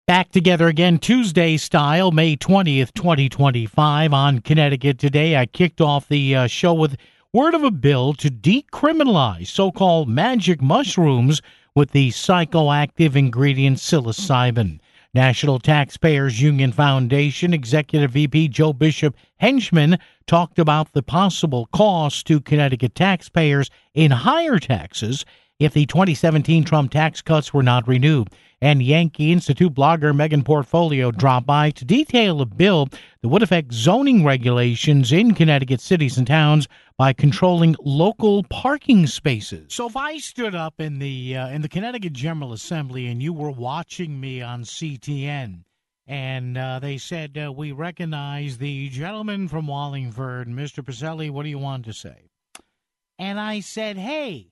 Back together again Tuesday style, May 20th, 2025 on Connecticut Today. I kicked off the show with word of a bill to decriminalize so-called magic mushrooms with the psychoactive ingredient psilocybin. National Taxpayers Union Foundation Executive VP Joe Bishop Henchman talked about the possible cost to Connecticut taxpayers in higher taxes if the 2017 Trump tax cuts were not renewed. And Yankee Institute blogger Megan Portfolio dropped by to detail a bill that would affect zoning regulations in Connecticut cities and towns by controlling local parking spaces. So if I stood up in the Connecticut General Assembly and you were watching me on CTN, and they said, we recognize the gentleman from Wallingford, Mr. Pacelli, what do you want to say? And I said, hey,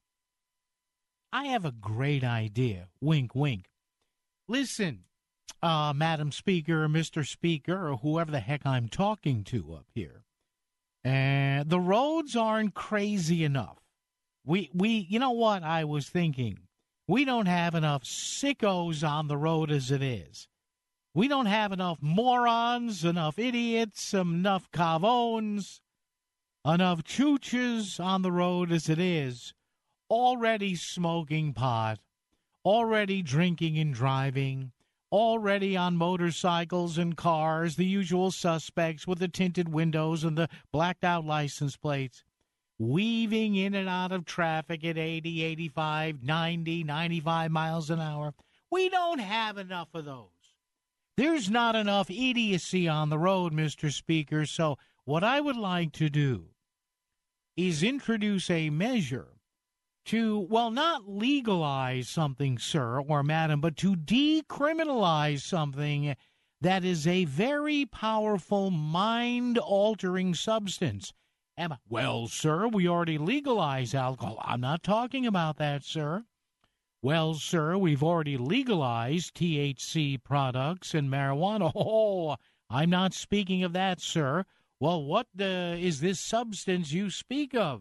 I have a great idea. Wink, wink. Listen, Madam Speaker, Mr. Speaker, or whoever the heck I'm talking to up here. The roads aren't crazy enough. We, you know what I was thinking? We don't have enough sickos on the road as it is. We don't have enough morons, enough idiots, enough cavones, enough chooches on the road as it is. Already smoking pot, already drinking and driving, already on motorcycles and cars, the usual suspects with the tinted windows and the blacked-out license plates, weaving in and out of traffic at 80, 85, 90, 95 miles an hour. We don't have enough of those. There's not enough idiocy on the road, Mr. Speaker, so what I would like to do is introduce a measure to, well, not legalize something, sir or madam, but to decriminalize something that is a very powerful mind-altering substance. Well, sir, we already legalized alcohol. I'm not talking about that, sir. Well, sir, we've already legalized THC products and marijuana. Oh, I'm not speaking of that, sir. Well, what is this substance you speak of?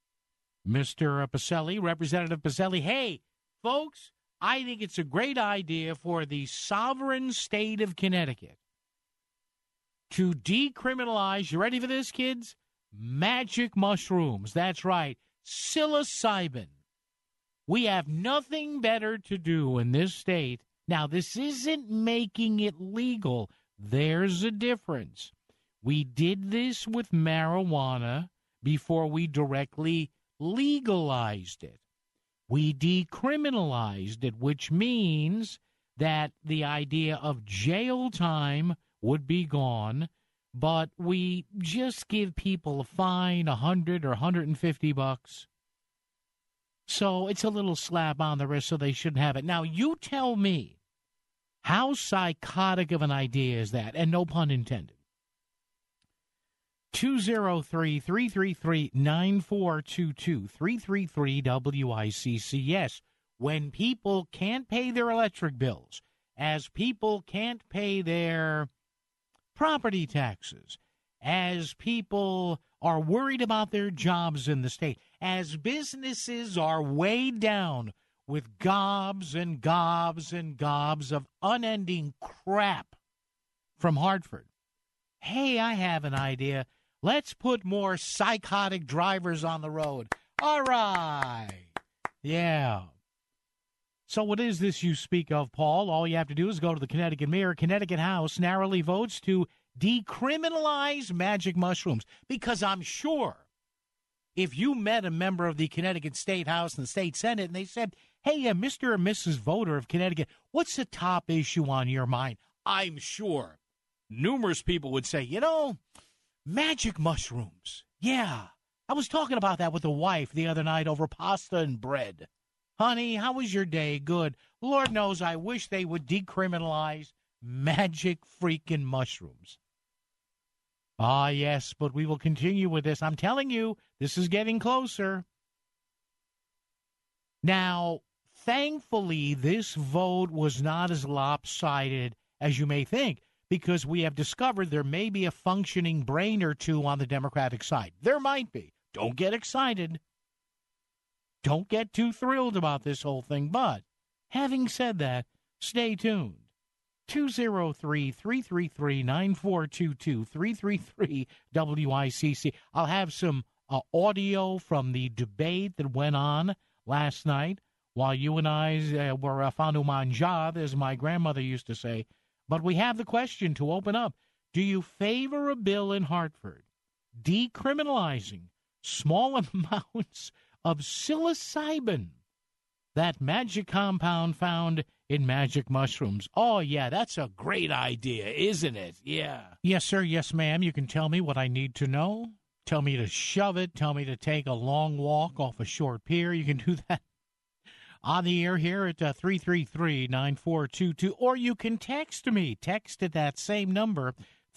Mr. Pacelli, Representative Pacelli, hey, folks, I think it's a great idea for the sovereign state of Connecticut to decriminalize, you ready for this, kids? Magic mushrooms. That's right, psilocybin. We have nothing better to do in this state. Now, this isn't making it legal. There's a difference. We did this with marijuana before we directly legalized it. We decriminalized it, which means that the idea of jail time would be gone, but we just give people a fine, $100 or $150. So it's a little slap on the wrist, so they shouldn't have it. Now, you tell me, how psychotic of an idea is that? And no pun intended. 203-333-9422, 333-WICC. Yes, when people can't pay their electric bills, as people can't pay their property taxes, as people are worried about their jobs in the state, as businesses are weighed down with gobs and gobs and gobs of unending crap from Hartford. Hey, I have an idea. Let's put more psychotic drivers on the road. All right. Yeah. So what is this you speak of, Paul? All you have to do is go to the Connecticut Mirror. Connecticut House narrowly votes to decriminalize magic mushrooms. Because I'm sure if you met a member of the Connecticut State House and the State Senate and they said, hey, Mr. or Mrs. Voter of Connecticut, what's the top issue on your mind? I'm sure numerous people would say, magic mushrooms. Yeah, I was talking about that with the wife the other night over pasta and bread. Honey, how was your day? Good. Lord knows I wish they would decriminalize magic freaking mushrooms. Ah, yes, but we will continue with this. I'm telling you, this is getting closer. Now, thankfully, this vote was not as lopsided as you may think, because we have discovered there may be a functioning brain or two on the Democratic side. There might be. Don't get excited. Don't get too thrilled about this whole thing. But having said that, stay tuned. 203-333-9422, 333-WICC. I'll have some audio from the debate that went on last night while you and I were fanu manjar, as my grandmother used to say. But we have the question to open up. Do you favor a bill in Hartford decriminalizing small amounts of psilocybin, that magic compound found in magic mushrooms? Oh, yeah, that's a great idea, isn't it? Yeah. Yes, sir. Yes, ma'am. You can tell me what I need to know. Tell me to shove it. Tell me to take a long walk off a short pier. You can do that on the air here at 333-9422. Or you can text me. Text at that same number,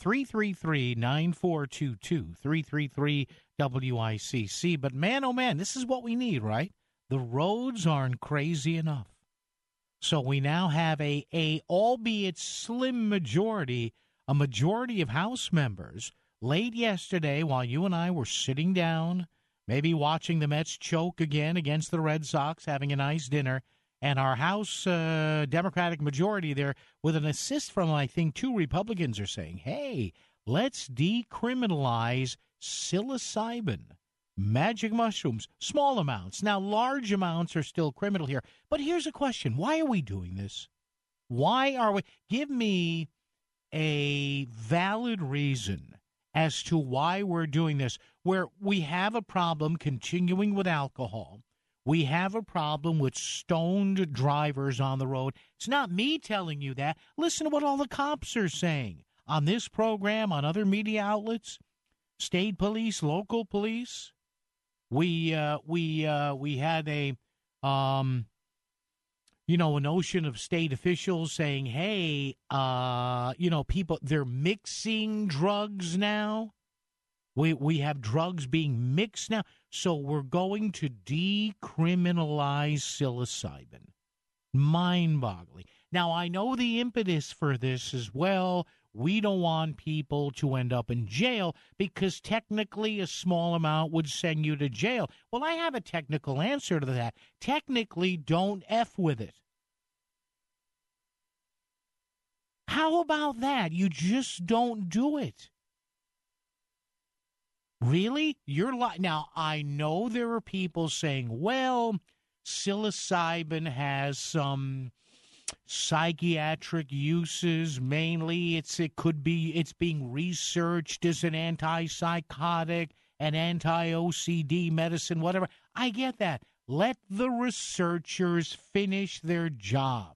333-9422, 333-WICC. But man, oh man, this is what we need, right? The roads aren't crazy enough. So we now have a albeit slim majority, a majority of House members late yesterday while you and I were sitting down, maybe watching the Mets choke again against the Red Sox, having a nice dinner, and our House Democratic majority there, with an assist from, I think, 2 Republicans, are saying, hey, let's decriminalize psilocybin, magic mushrooms, small amounts. Now, large amounts are still criminal here. But here's a question. Why are we doing this? Why are we? Give me a valid reason as to why we're doing this, where we have a problem continuing with alcohol. We have a problem with stoned drivers on the road. It's not me telling you that. Listen to what all the cops are saying on this program, on other media outlets, state police, local police. We had a a notion of state officials saying, hey, people, they're mixing drugs now. We have drugs being mixed now. So we're going to decriminalize psilocybin. Mind-boggling. Now, I know the impetus for this as well. We don't want people to end up in jail because technically a small amount would send you to jail. Well, I have a technical answer to that. Technically, don't F with it. How about that? You just don't do it. Really? Now, I know there are people saying, well, psilocybin has some psychiatric uses. Mainly, it's being researched as an antipsychotic, an anti-OCD medicine, whatever. I get that. Let the researchers finish their job.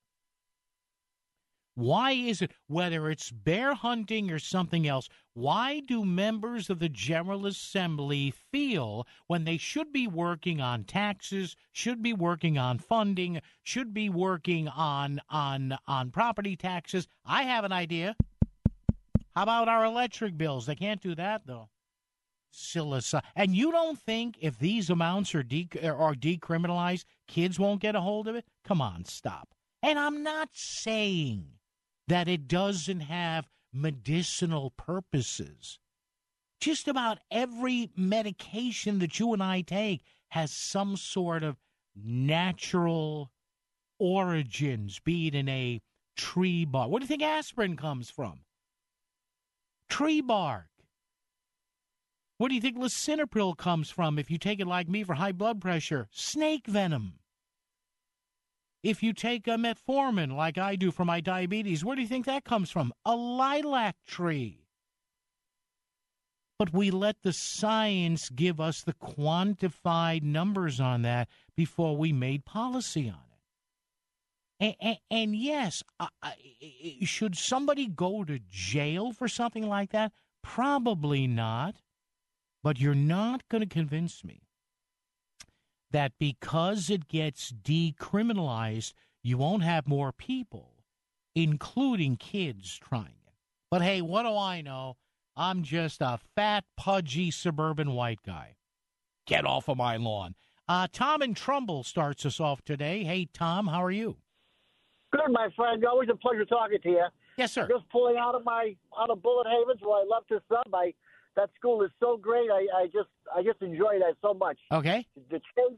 Why is it, whether it's bear hunting or something else, why do members of the General Assembly feel when they should be working on taxes, should be working on funding, should be working on property taxes? I have an idea. How about our electric bills? They can't do that, though. And you don't think if these amounts are decriminalized, kids won't get a hold of it? Come on, stop. And I'm not saying that it doesn't have medicinal purposes. Just about every medication that you and I take has some sort of natural origins, be it in a tree bark. Where do you think aspirin comes from? Tree bark. Where do you think lisinopril comes from if you take it like me for high blood pressure? Snake venom. If you take a metformin like I do for my diabetes, where do you think that comes from? A lilac tree. But we let the science give us the quantified numbers on that before we made policy on it. And yes, should somebody go to jail for something like that? Probably not. But you're not going to convince me that because it gets decriminalized, you won't have more people, including kids, trying it. But hey, what do I know? I'm just a fat, pudgy suburban white guy. Get off of my lawn. Tom in Trumbull starts us off today. Hey, Tom, how are you? Good, my friend. Always a pleasure talking to you. Yes, sir. Just pulling out of Bullet Havens, where I love to sub. That school is so great. I just enjoy that so much. Okay. The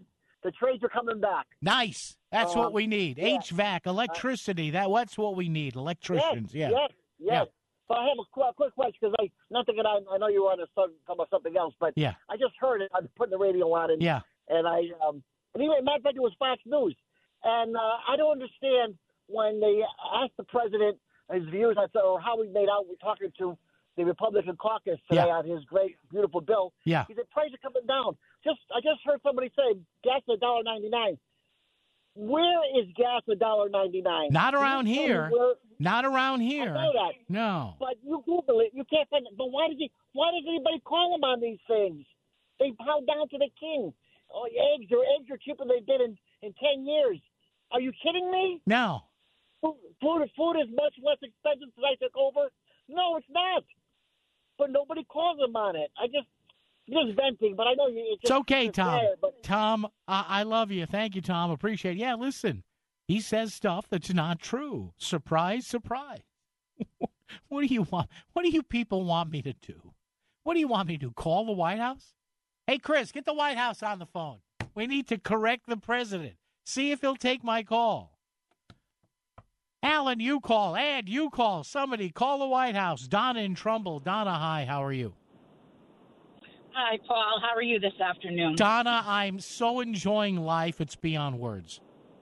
The trades are coming back. Nice. That's what we need. Yeah. HVAC, electricity. That's what we need. Electricians. Yes, Yeah. yes. So I have a quick question because not thinking I know you were on to talk about something else, but Yeah. I just heard it. I was putting the radio on, and Yeah. and anyway, matter of fact, it was Fox News, and I don't understand when they asked the president his views or how he made out. We're talking to the Republican caucus today on his great, beautiful bill. Yeah. He said prices are coming down. I just heard somebody say gas $1.99. Where is gas $1.99? Not around here. Not around here. I know that. No. But you Google it, you can't find it. But why does anybody call him on these things? They bow down to the king. Oh, eggs are cheaper than they've been in 10 years. Are you kidding me? No. Food is much less expensive since I took over. No, it's not. But nobody calls him on it. Just venting, but I know you. It's okay, Tom. Fair, but Tom, I love you. Thank you, Tom. Appreciate it. Yeah, listen, he says stuff that's not true. Surprise, surprise. What do you want? What do you people want me to do? What do you want me to do? Call the White House? Hey, Chris, get the White House on the phone. We need to correct the president. See if he'll take my call. Alan, you call. Ed, you call. Somebody call the White House. Donna in Trumbull. Donna, hi. How are you? Hi, Paul. How are you this afternoon? Donna, I'm so enjoying life. It's beyond words.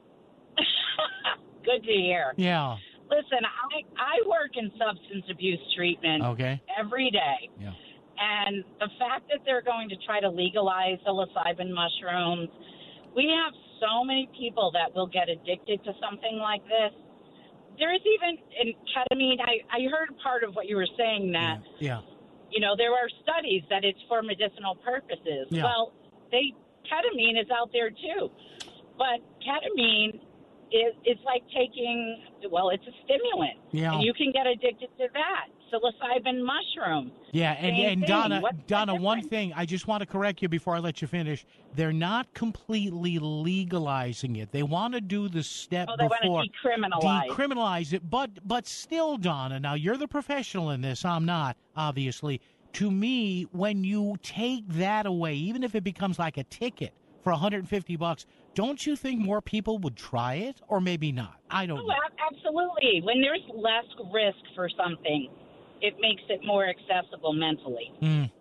Good to hear. Yeah. Listen, I work in substance abuse treatment every day. Yeah. And the fact that they're going to try to legalize psilocybin mushrooms, we have so many people that will get addicted to something like this. There is even in ketamine. I heard part of what you were saying that, there are studies that it's for medicinal purposes. Yeah. Well, ketamine is out there too. But ketamine is like taking, it's a stimulant. Yeah. And you can get addicted to that. Psilocybin mushrooms. Yeah, and Donna, one difference? thing, I just want to correct you before I let you finish. They're not completely legalizing it. They want to do the step they before want to decriminalize it. But still, Donna, now you're the professional in this. I'm not, obviously. To me, when you take that away, even if it becomes like a ticket for $150, don't you think more people would try it, or maybe not? I don't know. Absolutely. When there's less risk for something, it makes it more accessible mentally.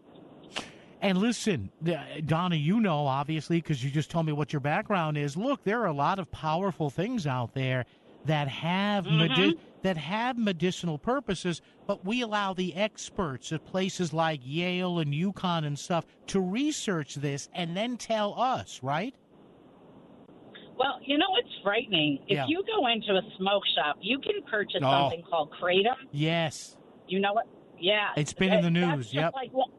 And listen, Donna, you know, obviously, because you just told me what your background is. Look, there are a lot of powerful things out there that have that have medicinal purposes, but we allow the experts at places like Yale and UConn and stuff to research this and then tell us, right? Well, you know what's frightening? If you go into a smoke shop, you can purchase something called Kratom. Yes. You know what? Yeah. It's been in the news. Yep.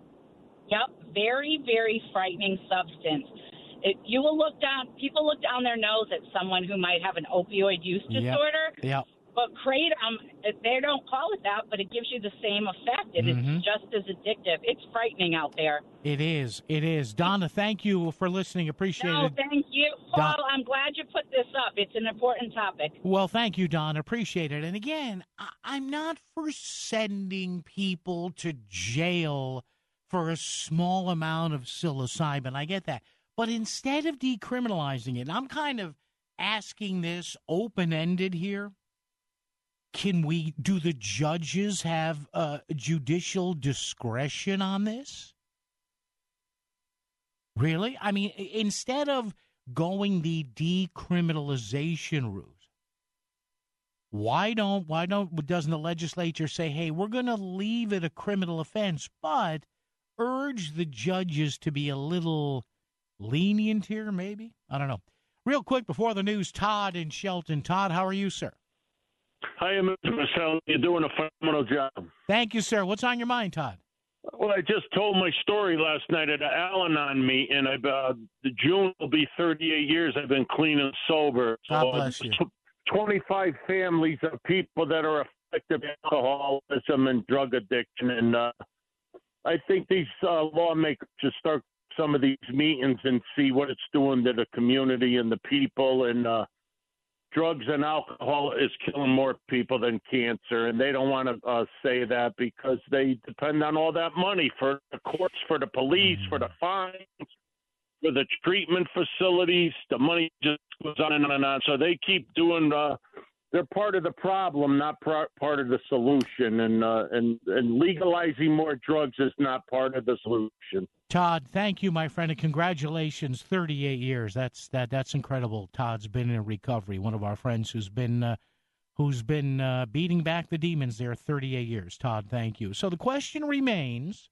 Very, very frightening substance. People look down their nose at someone who might have an opioid use disorder. Yep. But Kratom, they don't call it that, but it gives you the same effect. It is just as addictive. It's frightening out there. It is. It is. Donna, thank you for listening. Appreciate it. No, thank you. Paul, I'm glad you put this up. It's an important topic. Well, thank you, Don. Appreciate it. And again, I'm not for sending people to jail for a small amount of psilocybin. I get that. But instead of decriminalizing it, I'm kind of asking this open-ended here. Do the judges have judicial discretion on this? Really? I mean, instead of going the decriminalization route, doesn't the legislature say, hey, we're going to leave it a criminal offense, but urge the judges to be a little lenient here, maybe? I don't know. Real quick, before the news, Todd in Shelton. Todd, how are you, sir? Hi, Mr. Marcel. You're doing a phenomenal job. Thank you, sir. What's on your mind, Todd? Well, I just told my story last night at Al-Anon meeting. The June will be 38 years I've been clean and sober. God bless you. 25 families of people that are affected by alcoholism and drug addiction. And I think these lawmakers should start some of these meetings and see what it's doing to the community and the people. And drugs and alcohol is killing more people than cancer, and they don't want to say that because they depend on all that money for the courts, for the police, for the fines. for the treatment facilities. The money just goes on and on and on. So they keep doing. They're part of the problem, not part of the solution. And legalizing more drugs is not part of the solution. Todd, thank you, my friend, and congratulations. 38 years. That's incredible. Todd's been in recovery. One of our friends who's been beating back the demons there 38 years. Todd, thank you. So the question remains,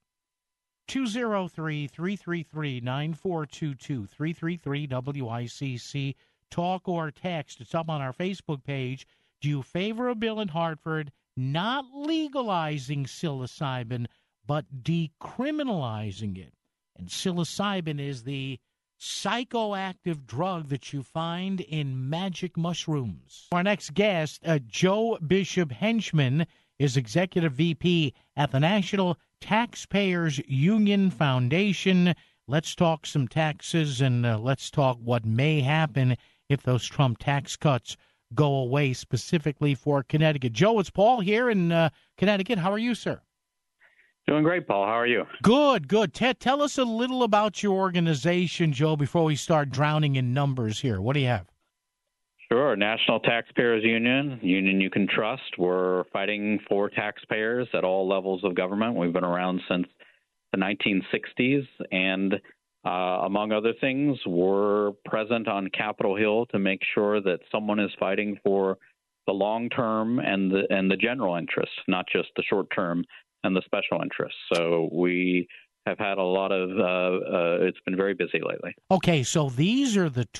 203-333-9422, 333-WICC, talk or text. It's up on our Facebook page. Do you favor a bill in Hartford not legalizing psilocybin, but decriminalizing it? And psilocybin is the psychoactive drug that you find in magic mushrooms. Our next guest, Joe Bishop Henchman, is Executive VP at the National Taxpayers Union Foundation. Let's talk some taxes, and let's talk what may happen if those Trump tax cuts go away, specifically for Connecticut. Joe, it's Paul here in Connecticut. How are you, sir? Doing great, Paul. How are you? Good, good. Tell us a little about your organization, Joe, before we start drowning in numbers here. What do you have? Sure. National Taxpayers Union you can trust. We're fighting for taxpayers at all levels of government. We've been around since the 1960s, and among other things, we're present on Capitol Hill to make sure that someone is fighting for the long term and the general interest, not just the short term and the special interests. So we have had a lot of it's been very busy lately. Okay, so these are the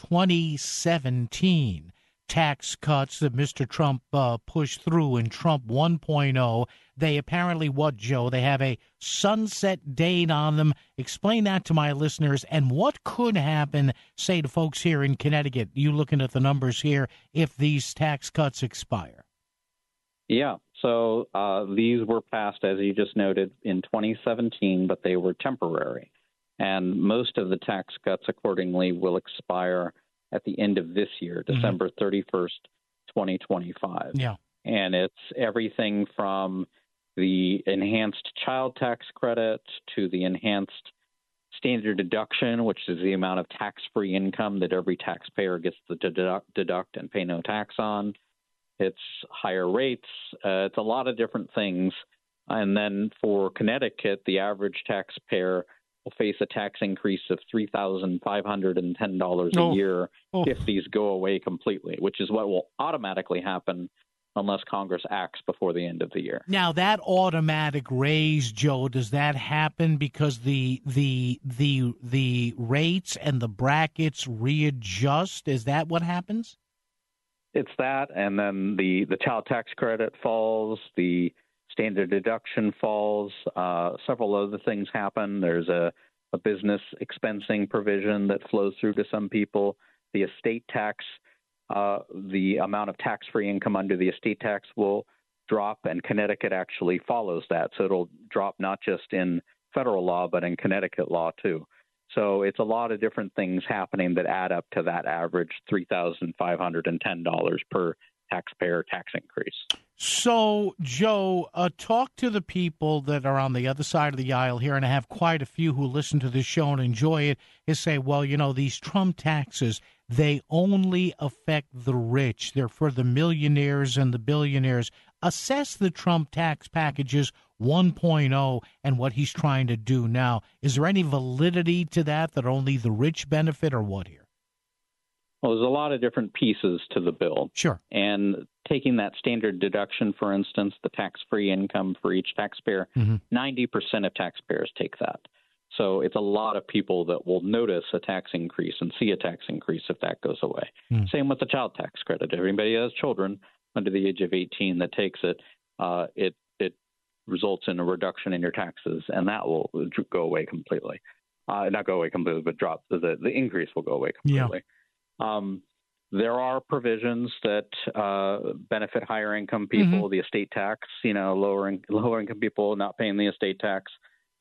2017 tax cuts that Mr. Trump pushed through in Trump 1.0. They apparently, what, Joe? They have a sunset date on them. Explain that to my listeners. And what could happen, say, to folks here in Connecticut, you looking at the numbers here, if these tax cuts expire? Yeah. So these were passed, as you just noted, in 2017, but they were temporary. And most of the tax cuts, accordingly, will expire at the end of this year, December 31st, 2025. Yeah. And it's everything from the enhanced child tax credit to the enhanced standard deduction, which is the amount of tax-free income that every taxpayer gets to deduct and pay no tax on. It's higher rates. It's a lot of different things. And then for Connecticut, the average taxpayer will face a tax increase of $3,510 a year if these go away completely, which is what will automatically happen unless Congress acts before the end of the year. Now, that automatic raise, Joe, does that happen because the rates and the brackets readjust? Is that what happens? It's that, and then the child tax credit falls, the standard deduction falls, several other things happen. There's a business expensing provision that flows through to some people. The estate tax, the amount of tax-free income under the estate tax will drop, and Connecticut actually follows that. So it'll drop not just in federal law, but in Connecticut law too. So it's a lot of different things happening that add up to that average $3,510 per taxpayer tax increase. So, Joe, talk to the people that are on the other side of the aisle here, and I have quite a few who listen to this show and enjoy it, is say, well, you know, these Trump taxes, they only affect the rich. They're for the millionaires and the billionaires. Assess the Trump tax packages 1.0 and what he's trying to do now. Is there any validity to that only the rich benefit, or what here? Well, there's a lot of different pieces to the bill. Sure. And taking that standard deduction, for instance, the tax-free income for each taxpayer, 90% of taxpayers take that. So it's a lot of people that will notice a tax increase and see a tax increase if that goes away. Same with the child tax credit. Everybody who has children under the age of 18 that takes it, it results in a reduction in your taxes, and that will go away completely. Not go away completely, but drop. The increase will go away completely. Yeah. There are provisions that benefit higher income people, the estate tax, lower income people not paying the estate tax,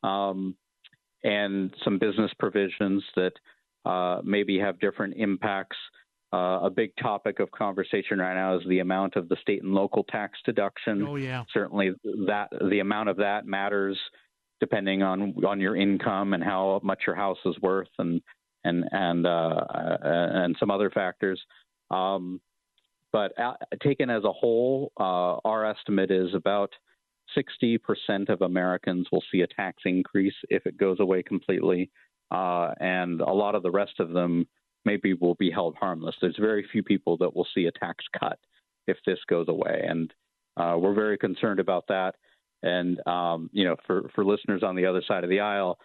and some business provisions that maybe have different impacts. A big topic of conversation right now is the amount of the state and local tax deduction. Oh, yeah. Certainly the amount of that matters depending on your income and how much your house is worth. And and some other factors. But taken as a whole, our estimate is about 60% of Americans will see a tax increase if it goes away completely, and a lot of the rest of them maybe will be held harmless. There's very few people that will see a tax cut if this goes away, and we're very concerned about that. And for listeners on the other side of the aisle,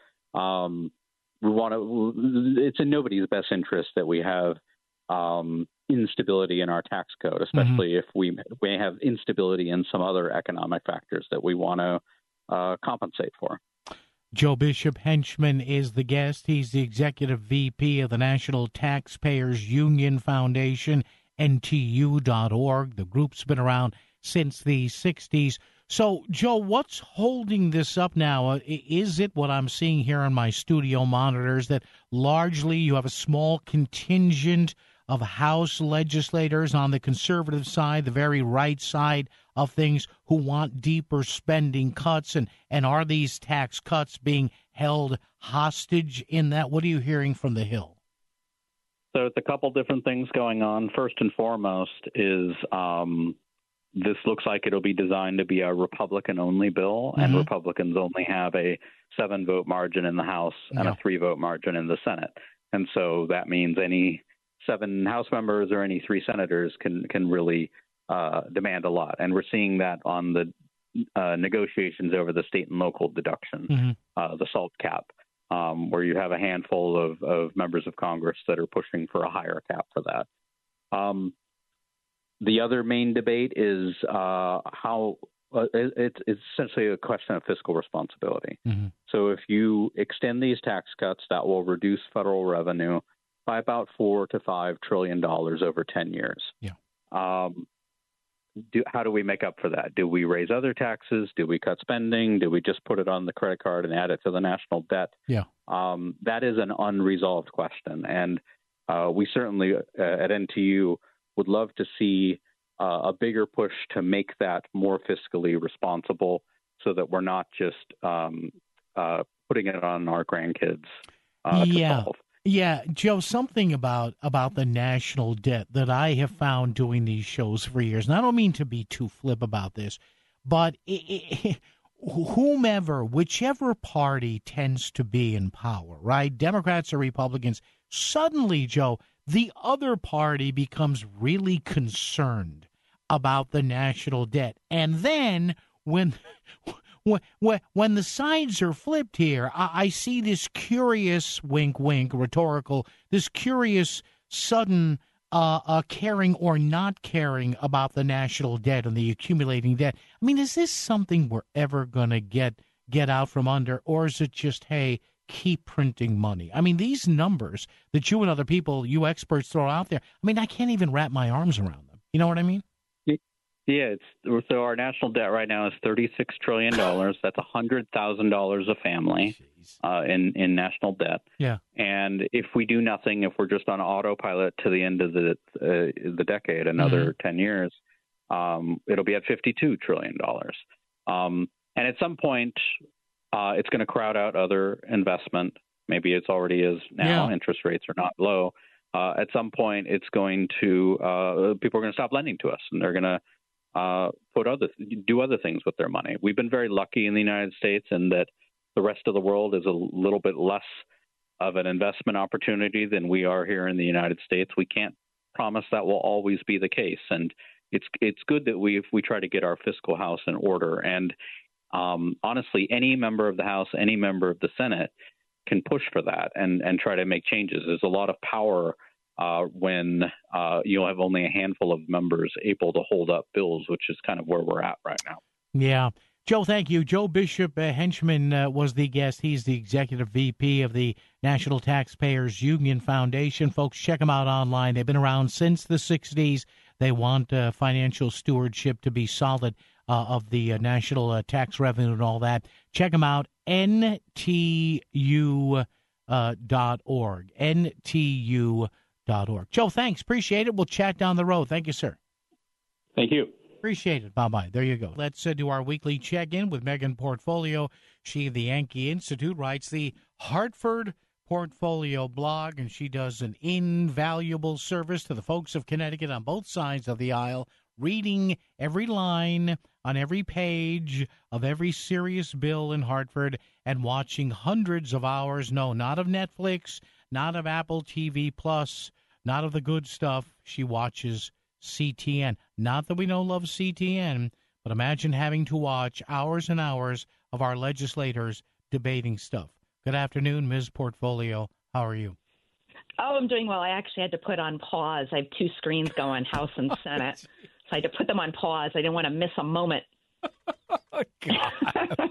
it's in nobody's best interest that we have instability in our tax code, especially if we may have instability in some other economic factors that we want to compensate for. Joe Bishop Henchman is the guest. He's the executive VP of the National Taxpayers Union Foundation, NTU.org. The group's been around since the 60s. So, Joe, what's holding this up now? Is it what I'm seeing here on my studio monitors, that largely you have a small contingent of House legislators on the conservative side, the very right side of things, who want deeper spending cuts? And are these tax cuts being held hostage in that? What are you hearing from the Hill? So it's a couple different things going on. First and foremost is this looks like it'll be designed to be a Republican-only bill, and Republicans only have a 7-vote margin in the House and a 3-vote margin in the Senate. And so that means any 7 House members or any 3 senators can really demand a lot. And we're seeing that on the negotiations over the state and local deduction, the SALT cap, where you have a handful of members of Congress that are pushing for a higher cap for that. The other main debate is how it's essentially a question of fiscal responsibility. So if you extend these tax cuts, that will reduce federal revenue by about $4 to $5 trillion over 10 years. How do we make up for that? Do we raise other taxes? Do we cut spending? Do we just put it on the credit card and add it to the national debt? That is an unresolved question. And we certainly at NTU would love to see a bigger push to make that more fiscally responsible, so that we're not just putting it on our grandkids to solve. Yeah, Joe, something about the national debt that I have found doing these shows for years, and I don't mean to be too flip about this, but whichever party tends to be in power, right, Democrats or Republicans, suddenly, Joe, the other party becomes really concerned about the national debt. And then when the sides are flipped here, I see this curious wink, rhetorical, this curious sudden caring or not caring about the national debt and the accumulating debt. I mean, is this something we're ever going to get out from under, or is it just, hey, keep printing money? I mean, these numbers that you and other people, you experts, throw out there, I mean, I can't even wrap my arms around them. You know what I mean? Yeah, so our national debt right now is $36 trillion. That's $100,000 a family in national debt. Yeah. And if we do nothing, if we're just on autopilot to the end of the decade, another 10 years, it'll be at $52 trillion. And at some point, it's going to crowd out other investment. Maybe it's already is now. Interest rates are not low. At some point, it's going to people are going to stop lending to us, and they're going to do other things with their money. We've been very lucky in the United States in that the rest of the world is a little bit less of an investment opportunity than we are here in the United States. We can't promise that will always be the case, and it's good that we try to get our fiscal house in order. And honestly, any member of the House, any member of the Senate can push for that and try to make changes. There's a lot of power when you'll have only a handful of members able to hold up bills, which is kind of where we're at right now. Yeah. Joe, thank you. Joe Bishop Henchman was the guest. He's the executive VP of the National Taxpayers Union Foundation. Folks, check them out online. They've been around since the 60s. They want financial stewardship to be solid of the national tax revenue and all that. Check them out, NTU.org. NTU.org. Joe, thanks. Appreciate it. We'll chat down the road. Thank you, sir. Thank you. Appreciate it. Bye-bye. There you go. Let's do our weekly check-in with Megan Portfolio. She of the Yankee Institute writes, the Hartford Portfolio blog, and she does an invaluable service to the folks of Connecticut on both sides of the aisle, reading every line on every page of every serious bill in Hartford and watching hundreds of hours, no, not of Netflix, not of Apple TV Plus, not of the good stuff. She watches CTN. Not that we don't love CTN, but imagine having to watch hours and hours of our legislators debating stuff. Good afternoon, Ms. Portfolio. How are you? Oh, I'm doing well. I actually had to put on pause. I have two screens going, House and Senate. So I had to put them on pause. I didn't want to miss a moment. Oh, God.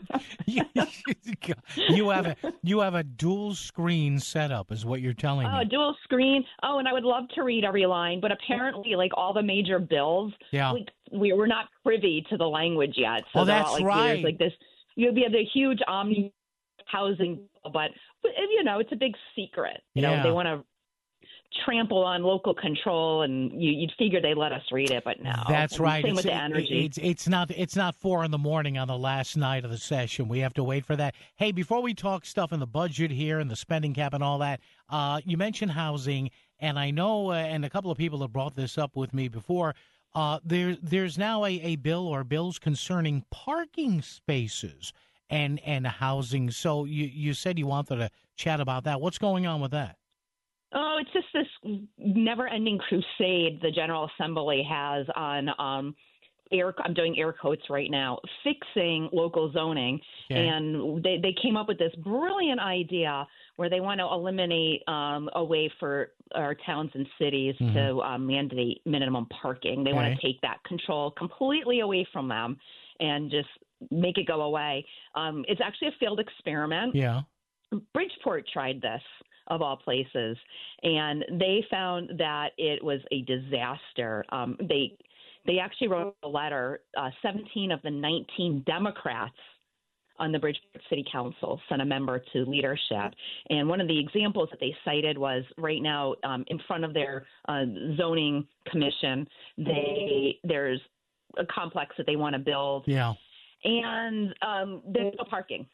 you have a dual screen setup, is what you're telling me. Oh, dual screen. Oh, and I would love to read every line, but apparently, like all the major bills, we're not privy to the language yet. So that's all, like, right. Like this, you'll be the huge omni housing bill, but it's a big secret. You know, they want to trample on local control, and you'd figure they let us read it, but no. That's right. Same with the energy. It's not 4 a.m. on the last night of the session. We have to wait for that. Hey, before we talk stuff in the budget here and the spending cap and all that, you mentioned housing, and I know, and a couple of people have brought this up with me before. There's now a bill or bills concerning parking spaces and housing. So you said you wanted to chat about that. What's going on with that? Oh, it's just this never-ending crusade the General Assembly has on I'm doing air quotes right now, fixing local zoning. Okay. And they came up with this brilliant idea where they want to eliminate a way for our towns and cities to mandate minimum parking. They want to take that control completely away from them and just make it go away. It's actually a failed experiment. Yeah. Bridgeport tried this, of all places, and they found that it was a disaster. They actually wrote a letter. 17 of the 19 Democrats on the Bridgeport City Council sent a member to leadership. And one of the examples that they cited was right now in front of their zoning commission, there's a complex that they want to build. Yeah. And there's no parking.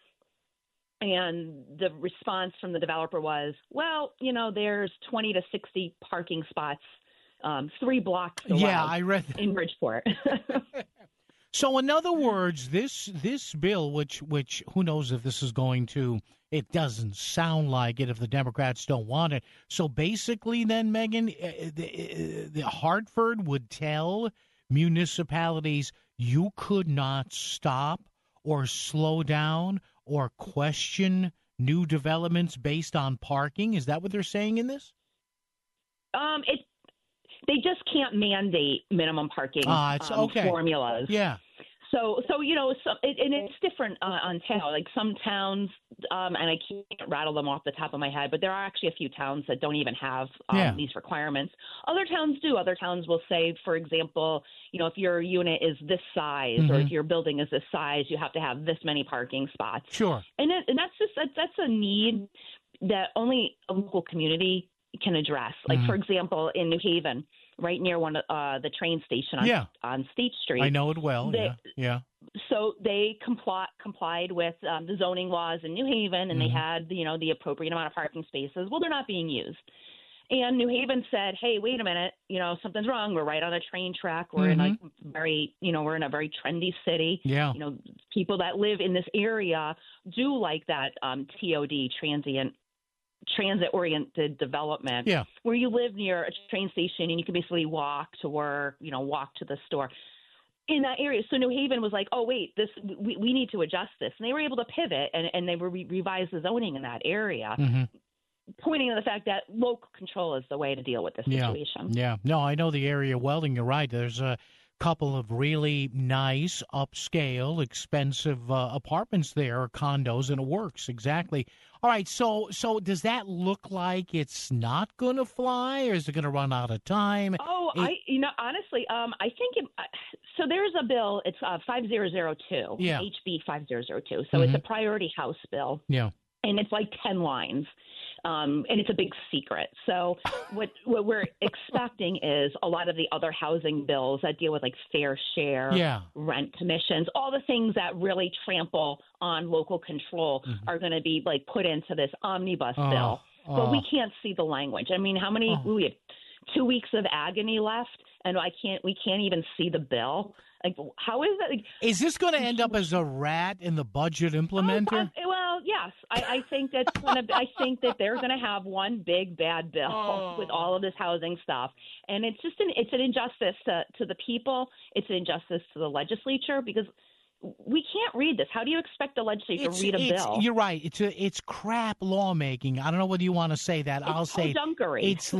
And the response from the developer was, well, there's 20 to 60 parking spots, 3 blocks away. Yeah, I read that. In Bridgeport. So, in other words, this bill, which who knows if this is going to, it doesn't sound like it if the Democrats don't want it. So basically then, Megan, the Hartford would tell municipalities you could not stop or slow down or question new developments based on parking? Is that what they're saying in this? They just can't mandate minimum parking formulas. Yeah. So and it's different on town. Like some towns, and I can't rattle them off the top of my head, but there are actually a few towns that don't even have these requirements. Other towns do. Other towns will say, for example, if your unit is this size or if your building is this size, you have to have this many parking spots. Sure. And that's a need that only a local community can address. Like, for example, in New Haven, right near one of the train station on State Street. I know it well. Yeah. So they complied with the zoning laws in New Haven, and they had the appropriate amount of parking spaces. Well, they're not being used. And New Haven said, "Hey, wait a minute, something's wrong. We're right on a train track. We're in a very trendy city. Yeah. People that live in this area do like that TOD, transit-oriented development, where you live near a train station and you can basically walk to work, walk to the store in that area." So New Haven was like, "Oh, wait, we need to adjust this," and they were able to pivot and they revised the zoning in that area. Pointing to the fact that local control is the way to deal with this situation. Yeah. No, I know the area well, and you're right. There's a couple of really nice, upscale, expensive apartments there, or condos, and it works exactly. All right, so does that look like it's not going to fly, or is it going to run out of time? Oh, honestly, I think so. There's a bill. It's 5002. Yeah. HB 5002. So it's a priority House bill. Yeah. And it's like 10 lines. And it's a big secret. So what we're expecting is a lot of the other housing bills that deal with like fair share, rent commissions, all the things that really trample on local control are going to be like put into this omnibus bill. but we can't see the language. I mean, how many? We have 2 weeks of agony left, and we can't even see the bill. Like, how is that? Like, is this going to end up as a rat in the budget implementer? Well, yes. I think that's I think that they're going to have one big bad bill with all of this housing stuff, and it's just it's an injustice to the people. It's an injustice to the legislature because we can't read this. How do you expect the legislature to read a bill? You're right. It's crap lawmaking. I don't know whether you want to say that. I'll say dunkery. It's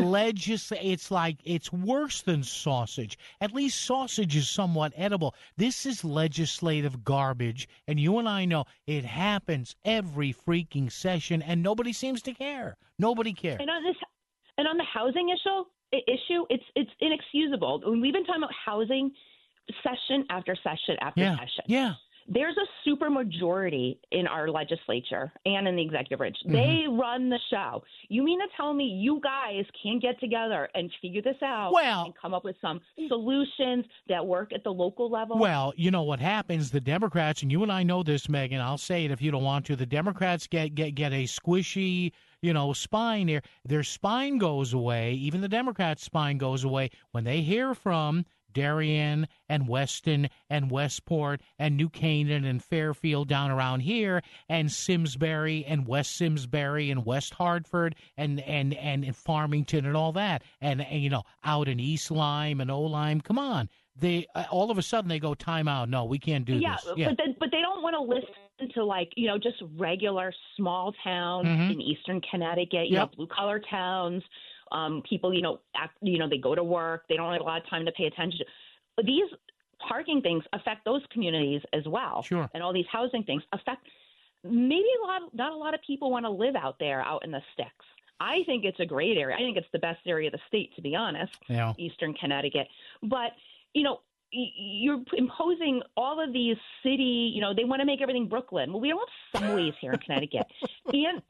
it's worse than sausage. At least sausage is somewhat edible. This is legislative garbage, and you and I know it happens every freaking session, and nobody seems to care. Nobody cares. And on the housing issue, it's inexcusable. We've been talking about housing session after session after session. Yeah. There's a supermajority in our legislature and in the executive branch. They run the show. You mean to tell me you guys can't get together and figure this out and come up with some solutions that work at the local level? Well, you know what happens? The Democrats, and you and I know this, Megan, I'll say it if you don't want to, the Democrats get a squishy, spine here. Their spine goes away. Even the Democrats' spine goes away when they hear from Darien and Weston and Westport and New Canaan and Fairfield down around here and Simsbury and West Simsbury and West Hartford and Farmington and all that and out in East Lyme and Olyme. Come on. They all of a sudden they go time out. No, we can't do this. Yeah, but they don't want to listen to just regular small towns in eastern Connecticut, blue collar towns. People, they go to work. They don't have a lot of time to pay attention to. These parking things affect those communities as well. Sure. And all these housing things affect maybe not a lot of people want to live out there out in the sticks. I think it's a great area. I think it's the best area of the state, to be honest, eastern Connecticut. But, you're imposing all of these city, they want to make everything Brooklyn. Well, we don't have subways here in Connecticut. And,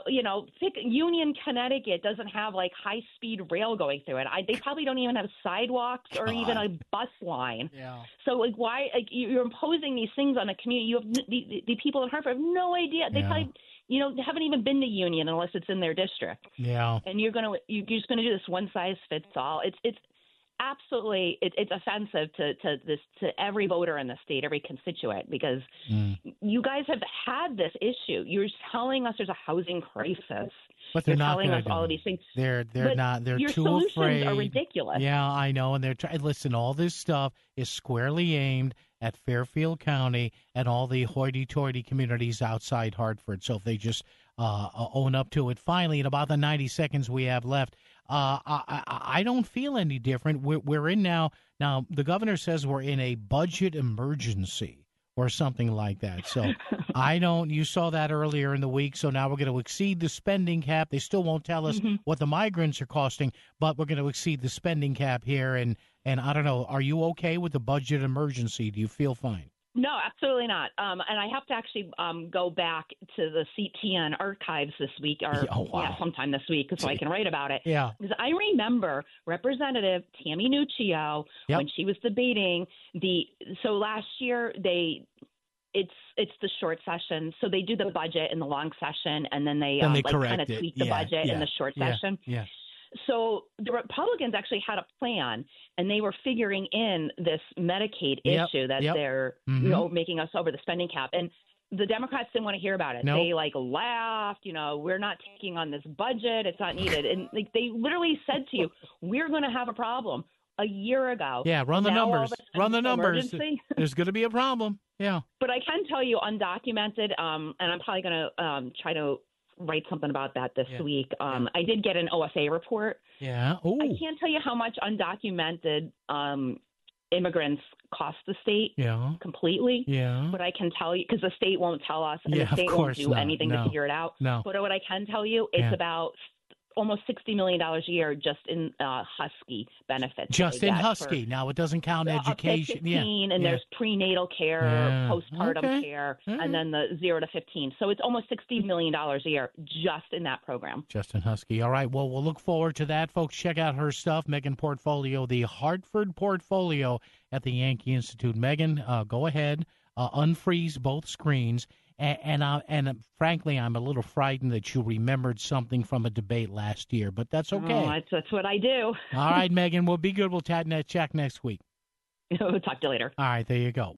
Union, Connecticut doesn't have high-speed rail going through it. They probably don't even have sidewalks or even a bus line. Yeah. So, why you're imposing these things on a community? You have the people in Hartford have no idea. They probably haven't even been to Union unless it's in their district. Yeah. And you're just gonna do this one size fits all. It's absolutely it's offensive to every voter in the state, every constituent, because you guys have had this issue. You're telling us there's a housing crisis. But they're not telling us all of these things. They're not. They're your too solutions afraid. Are ridiculous. Yeah, I know. And they're trying. Listen, all this stuff is squarely aimed at Fairfield County and all the hoity-toity communities outside Hartford. So if they just own up to it, finally, in about the 90 seconds we have left, I don't feel any different. We're in now. Now the governor says we're in a budget emergency or something like that. So you saw that earlier in the week. So now we're going to exceed the spending cap. They still won't tell us what the migrants are costing, but we're going to exceed the spending cap here. And I don't know, are you okay with the budget emergency? Do you feel fine? No, absolutely not. And I have to actually go back to the CTN archives this week, or sometime this week, so I can write about it. Yeah. Because I remember Representative Tammy Nuccio when she was debating So last year it's the short session, so they do the budget in the long session, and then they kind of tweak the budget in the short session. Yeah. So the Republicans actually had a plan, and they were figuring in this Medicaid issue that they're making us over the spending cap. And the Democrats didn't want to hear about it. Nope. They laughed, we're not taking on this budget. It's not needed. And they literally said to you, we're going to have a problem a year ago. Yeah, run the numbers. Run the numbers. There's going to be a problem. Yeah. But I can tell you undocumented, and I'm probably going to try to write something about that this week. I did get an OFA report. Yeah. Ooh. I can't tell you how much undocumented immigrants cost the state completely. Yeah. But I can tell you, because the state won't tell us, and the state won't do anything to figure it out. No. But what I can tell you, it's about almost $60 million a year just in Husky benefits. Just in Husky. Now, it doesn't count education. Up to 15, and there's prenatal care, postpartum care, and then the 0 to 15. So it's almost $60 million a year just in that program. Just in Husky. All right. Well, we'll look forward to that, folks. Check out her stuff, Megan Portfolio, the Hartford Portfolio at the Yankee Institute. Megan, go ahead, unfreeze both screens And frankly, I'm a little frightened that you remembered something from a debate last year, but that's okay. Oh, that's what I do. All right, Megan, we'll be good. We'll chat next week. We'll talk to you later. All right, there you go.